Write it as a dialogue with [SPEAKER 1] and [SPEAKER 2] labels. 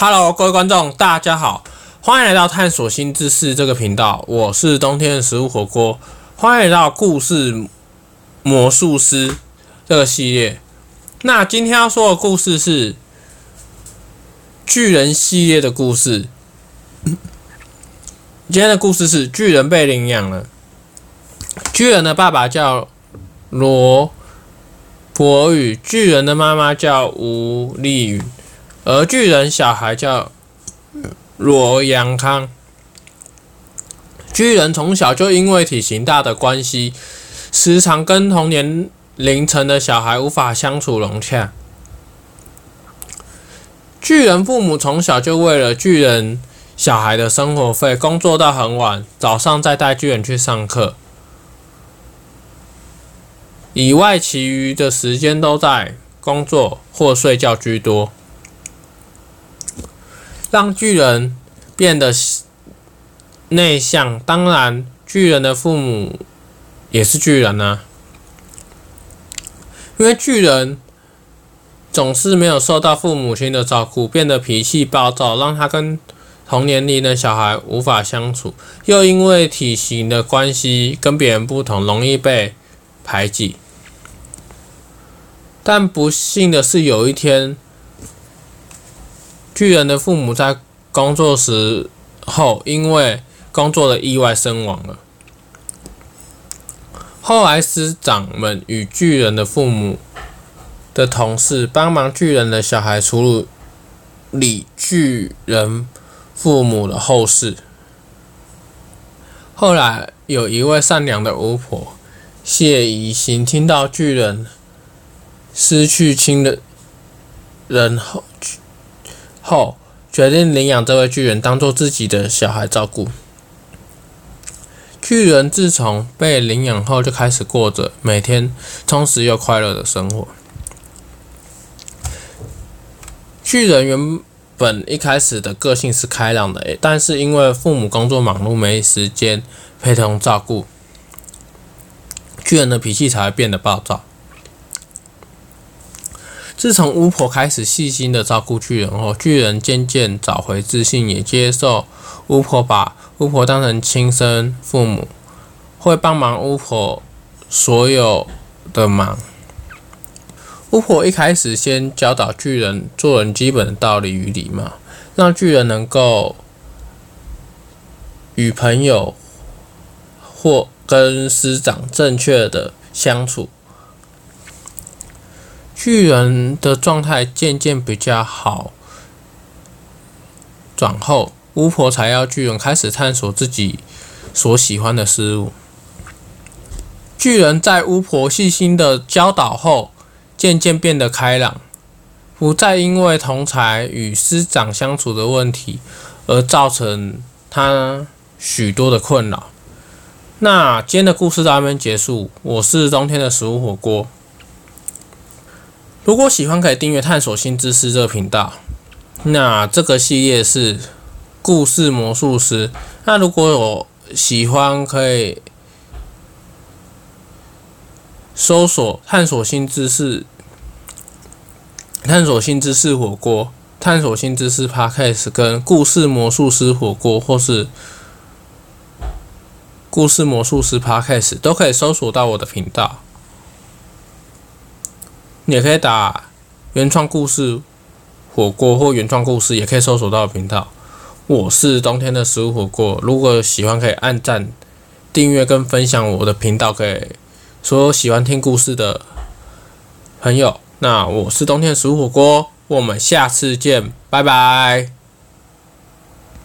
[SPEAKER 1] Hello， 各位观众，大家好，欢迎来到探索新知识这个频道，我是冬天的食物火锅，欢迎来到故事魔术师这个系列。那今天要说的故事是巨人系列的故事。今天的故事是巨人被领养了。巨人的爸爸叫罗伯宇，巨人的妈妈叫吴丽允，而巨人小孩叫罗阳康。巨人从小就因为体型大的关系，时常跟同年龄层的小孩无法相处融洽。巨人父母从小就为了巨人小孩的生活费工作到很晚，早上再带巨人去上课，以外其余的时间都在工作或睡觉居多，让巨人变得内向。当然，巨人的父母也是巨人啊，因为巨人总是没有受到父母亲的照顾，变得脾气暴躁，让他跟同年龄的小孩无法相处，又因为体型的关系跟别人不同，容易被排挤。但不幸的是，有一天，巨人的父母在工作时候因为工作的意外身亡了。后来师长们与巨人的父母的同事帮忙巨人的小孩处理巨人父母的后事。后来有一位善良的巫婆谢宜行听到巨人失去亲人后，决定领养这位巨人当作自己的小孩照顾。巨人自从被领养后，就开始过着每天充实又快乐的生活。巨人原本一开始的个性是开朗的，但是因为父母工作忙碌，没时间陪同照顾，巨人的脾气才会变得暴躁。自从巫婆开始细心的照顾巨人后，巨人渐渐找回自信，也接受巫婆把巫婆当成亲生父母，会帮忙巫婆所有的忙。巫婆一开始先教导巨人做人基本的道理与礼貌，让巨人能够与朋友或跟师长正确的相处。巨人的状态渐渐比较好转后，巫婆才要巨人开始探索自己所喜欢的事物。巨人在巫婆细心的教导后，渐渐变得开朗，不再因为同侪与师长相处的问题而造成他许多的困扰。那今天的故事到这边结束，我是冬天的食物火锅。如果喜欢，可以订阅探索新知识这个频道。那这个系列是故事魔术师。那如果有喜欢，可以搜索探索新知识、探索新知识火锅、探索新知识 Podcast 跟故事魔术师火锅，或是故事魔术师 Podcast 都可以搜索到我的频道。你也可以打原创故事火锅或原创故事，也可以搜索到频道。我是冬天的食物火锅。如果喜欢，可以按赞、订阅跟分享我的频道给所有喜欢听故事的朋友。那我是冬天的食物火锅，我们下次见，拜拜。